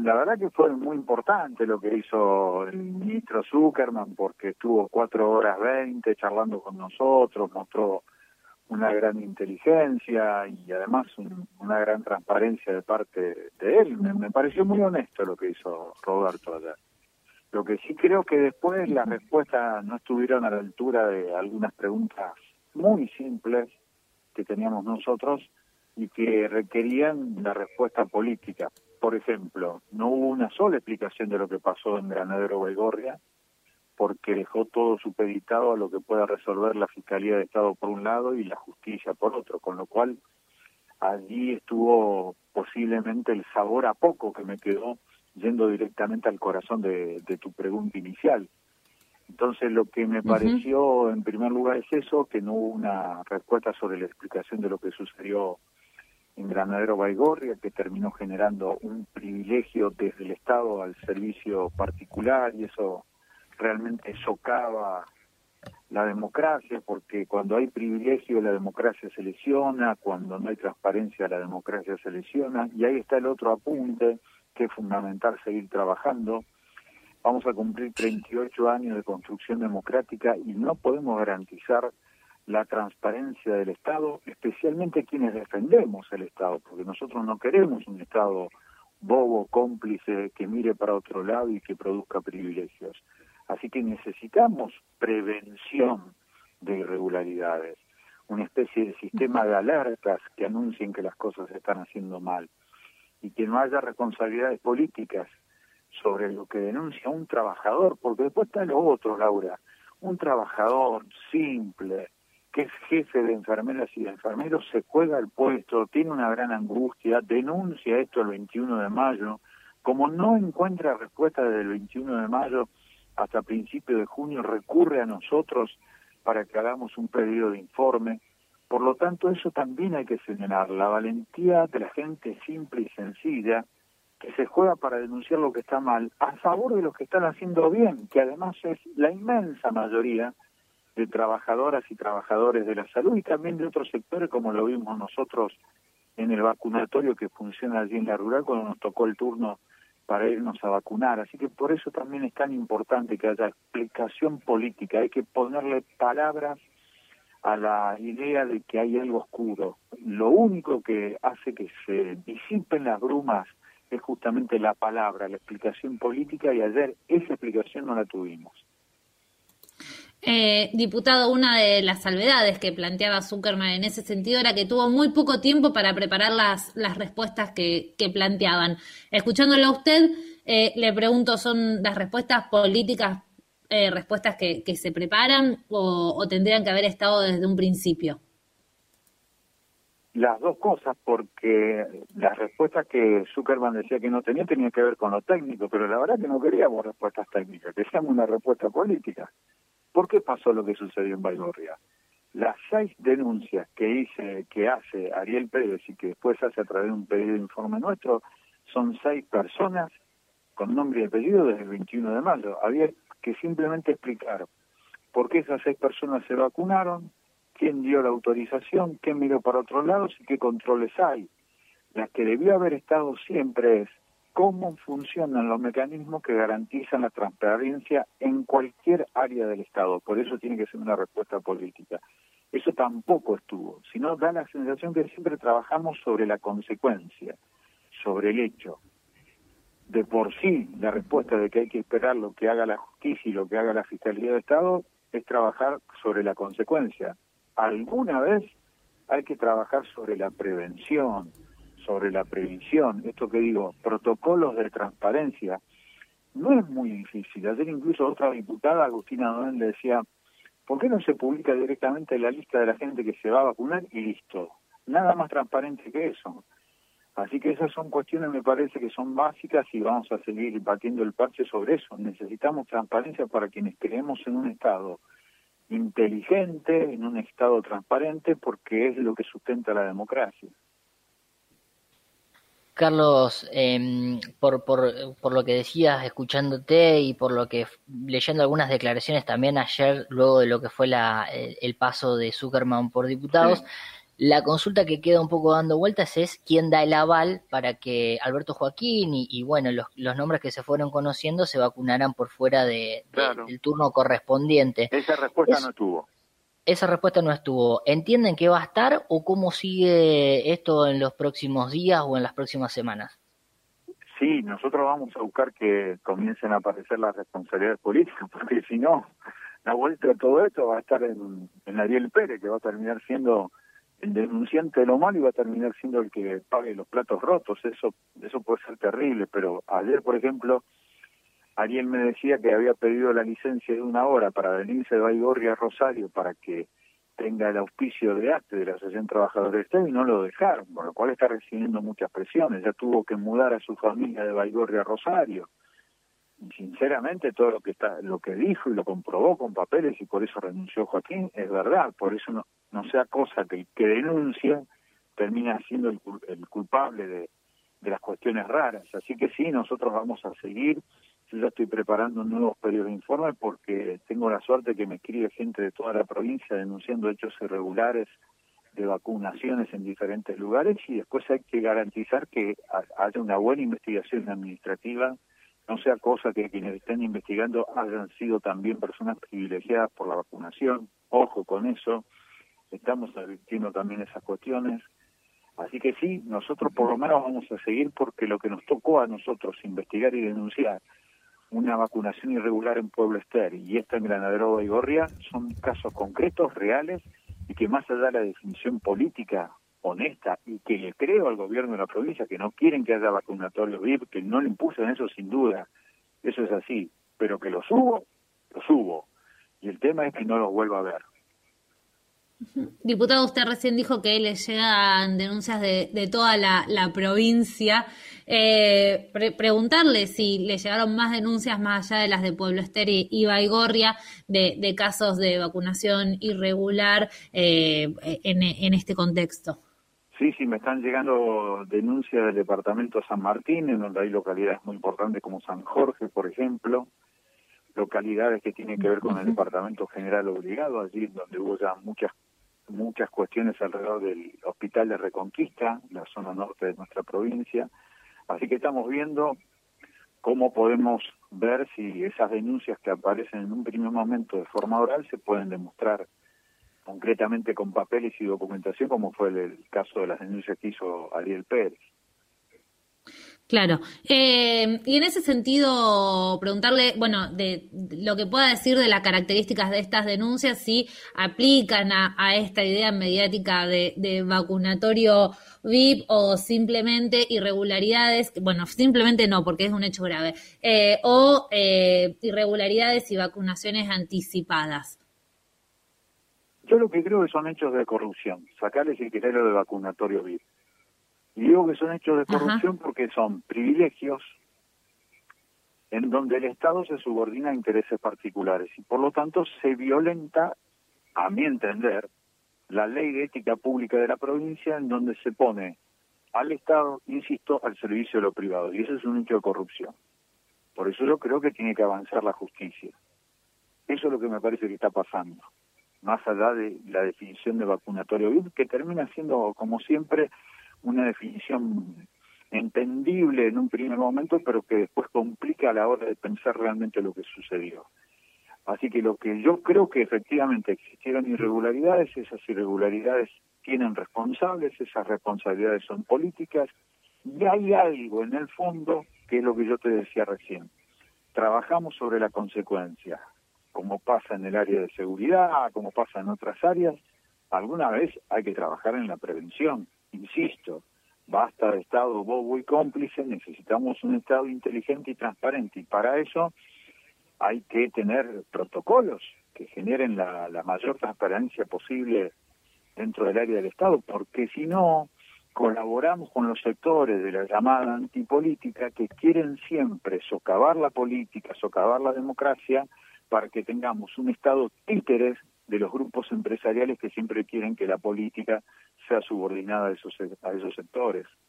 La verdad que fue muy importante lo que hizo el ministro Zuckerman, porque estuvo 4 horas 20 charlando con nosotros, mostró una gran inteligencia y además una gran transparencia de parte de él. Me pareció muy honesto lo que hizo Roberto ayer. Lo que sí creo que después las respuestas no estuvieron a la altura de algunas preguntas muy simples que teníamos nosotros y que requerían la respuesta política. Por ejemplo, no hubo una sola explicación de lo que pasó en Granadero Baigorria, porque dejó todo supeditado a lo que pueda resolver la Fiscalía de Estado por un lado y la Justicia por otro, con lo cual allí estuvo posiblemente el sabor a poco que me quedó yendo directamente al corazón de tu pregunta inicial. Entonces lo que me pareció en primer lugar es eso, que no hubo una respuesta sobre la explicación de lo que sucedió en Granadero Baigorria, que terminó generando un privilegio desde el Estado al servicio particular, y eso realmente socava la democracia, porque cuando hay privilegio la democracia se lesiona, cuando no hay transparencia la democracia se lesiona, y ahí está el otro apunte, que es fundamental seguir trabajando. Vamos a cumplir 38 años de construcción democrática y no podemos garantizar la transparencia del Estado, especialmente quienes defendemos el Estado, porque nosotros no queremos un Estado bobo, cómplice, que mire para otro lado y que produzca privilegios. Así que necesitamos prevención de irregularidades, una especie de sistema de alertas que anuncien que las cosas se están haciendo mal, y que no haya responsabilidades políticas sobre lo que denuncia un trabajador, porque después está lo otro, Laura, un trabajador simple, que es jefe de enfermeras y de enfermeros, se juega el puesto, tiene una gran angustia, denuncia esto el 21 de mayo, como no encuentra respuesta desde el 21 de mayo hasta principios de junio, recurre a nosotros para que hagamos un pedido de informe. Por lo tanto, eso también hay que señalar, la valentía de la gente simple y sencilla, que se juega para denunciar lo que está mal, a favor de los que están haciendo bien, que además es la inmensa mayoría de trabajadoras y trabajadores de la salud y también de otros sectores, como lo vimos nosotros en el vacunatorio que funciona allí en la rural cuando nos tocó el turno para irnos a vacunar. Así que por eso también es tan importante que haya explicación política, hay que ponerle palabras a la idea de que hay algo oscuro. Lo único que hace que se disipen las brumas es justamente la palabra, la explicación política, y ayer esa explicación no la tuvimos. Diputado, una de las salvedades que planteaba Zuckerman en ese sentido era que tuvo muy poco tiempo para preparar las respuestas que planteaban. Escuchándolo a usted, le pregunto, ¿son las respuestas políticas respuestas que se preparan o tendrían que haber estado desde un principio? Las dos cosas, porque las respuestas que Zuckerman decía que no tenía tenían que ver con lo técnico, pero la verdad que no queríamos respuestas técnicas, queríamos una respuesta política. ¿Por qué pasó lo que sucedió en Baigorria? Las 6 denuncias que hace Ariel Pérez y que después hace a través de un pedido de informe nuestro, son 6 personas con nombre y apellido desde el 21 de mayo. Había que simplemente explicar por qué esas 6 personas se vacunaron, quién dio la autorización, quién miró para otro lado y qué controles hay. La que debió haber estado siempre es cómo funcionan los mecanismos que garantizan la transparencia en cualquier área del Estado. Por eso tiene que ser una respuesta política. Eso tampoco estuvo, sino da la sensación que siempre trabajamos sobre la consecuencia, sobre el hecho. De por sí, la respuesta de que hay que esperar lo que haga la justicia y lo que haga la Fiscalía de Estado es trabajar sobre la consecuencia. Alguna vez hay que trabajar sobre la prevención, sobre la previsión. Esto que digo, protocolos de transparencia, no es muy difícil. Ayer incluso otra diputada, Agustina Donel, le decía, ¿por qué no se publica directamente la lista de la gente que se va a vacunar y listo? Nada más transparente que eso. Así que esas son cuestiones, me parece, que son básicas y vamos a seguir batiendo el parche sobre eso. Necesitamos transparencia para quienes creemos en un Estado inteligente, en un Estado transparente, porque es lo que sustenta la democracia. Carlos, por lo que decías escuchándote y por lo que leyendo algunas declaraciones también ayer, luego de lo que fue el paso de Zuckerman por diputados, La consulta que queda un poco dando vueltas es quién da el aval para que Alberto Joaquín y bueno, los nombres que se fueron conociendo se vacunaran por fuera Claro, del turno correspondiente. esa respuesta no tuvo. Esa respuesta no estuvo. ¿Entienden que va a estar o cómo sigue esto en los próximos días o en las próximas semanas? Sí, nosotros vamos a buscar que comiencen a aparecer las responsabilidades políticas, porque si no, la vuelta de todo esto va a estar en Ariel Pérez, que va a terminar siendo el denunciante de lo malo y va a terminar siendo el que pague los platos rotos. Eso puede ser terrible, pero ayer, por ejemplo, Ariel me decía que había pedido la licencia de 1 hora para venirse de Baigorria a Rosario para que tenga el auspicio de ATE, de la Asociación de Trabajadores del Estado, y no lo dejaron, por lo cual está recibiendo muchas presiones. Ya tuvo que mudar a su familia de Baigorria a Rosario. Y sinceramente todo lo que dijo y lo comprobó con papeles, y por eso renunció Joaquín, es verdad. Por eso no sea cosa que el que denuncia termina siendo el culpable de las cuestiones raras. Así que sí, nosotros vamos a seguir. Yo ya estoy preparando nuevos periodos de informe porque tengo la suerte que me escribe gente de toda la provincia denunciando hechos irregulares de vacunaciones en diferentes lugares, y después hay que garantizar que haya una buena investigación administrativa, no sea cosa que quienes estén investigando hayan sido también personas privilegiadas por la vacunación. Ojo con eso, estamos advirtiendo también esas cuestiones. Así que sí, nosotros por lo menos vamos a seguir, porque lo que nos tocó a nosotros investigar y denunciar una vacunación irregular en Pueblo Ester y esta en Granadero Baigorria son casos concretos, reales, y que más allá de la definición política honesta y que le creo al gobierno de la provincia, que no quieren que haya vacunatorios VIP, que no le impulsan eso sin duda, eso es así, pero que los hubo, y el tema es que no los vuelva a ver. Diputado, usted recién dijo que le llegan denuncias de toda la provincia. Preguntarle si le llegaron más denuncias más allá de las de Pueblo Ester y Baigorria de casos de vacunación irregular en este contexto. Sí, me están llegando denuncias del departamento de San Martín, en donde hay localidades muy importantes como San Jorge, por ejemplo, localidades que tienen que ver con el Departamento General Obligado, allí donde hubo ya muchas cuestiones alrededor del Hospital de Reconquista, la zona norte de nuestra provincia. Así que estamos viendo cómo podemos ver si esas denuncias que aparecen en un primer momento de forma oral se pueden demostrar concretamente con papeles y documentación, como fue el caso de las denuncias que hizo Ariel Pérez. Claro. Y en ese sentido, preguntarle, bueno, de lo que pueda decir de las características de estas denuncias, si aplican a esta idea mediática de vacunatorio VIP o simplemente irregularidades, bueno, simplemente no, porque es un hecho grave, o irregularidades y vacunaciones anticipadas. Yo lo que creo que son hechos de corrupción, sacarles el criterio de vacunatorio VIP. Y digo que son hechos de corrupción porque son privilegios en donde el Estado se subordina a intereses particulares y por lo tanto se violenta, a mi entender, la ley de ética pública de la provincia, en donde se pone al Estado, insisto, al servicio de lo privado, y eso es un hecho de corrupción. Por eso yo creo que tiene que avanzar la justicia. Eso es lo que me parece que está pasando, más allá de la definición de vacunatorio VIP, que termina siendo, como siempre, una definición entendible en un primer momento, pero que después complica a la hora de pensar realmente lo que sucedió. Así que lo que yo creo que efectivamente existieron irregularidades, esas irregularidades tienen responsables, esas responsabilidades son políticas, y hay algo en el fondo que es lo que yo te decía recién. Trabajamos sobre la consecuencia, como pasa en el área de seguridad, como pasa en otras áreas. Alguna vez hay que trabajar en la prevención. Insisto, basta de Estado bobo y cómplice, necesitamos un Estado inteligente y transparente, y para eso hay que tener protocolos que generen la mayor transparencia posible dentro del área del Estado, porque si no, colaboramos con los sectores de la llamada antipolítica que quieren siempre socavar la política, socavar la democracia, para que tengamos un Estado títeres de los grupos empresariales que siempre quieren que la política sea subordinada a esos sectores.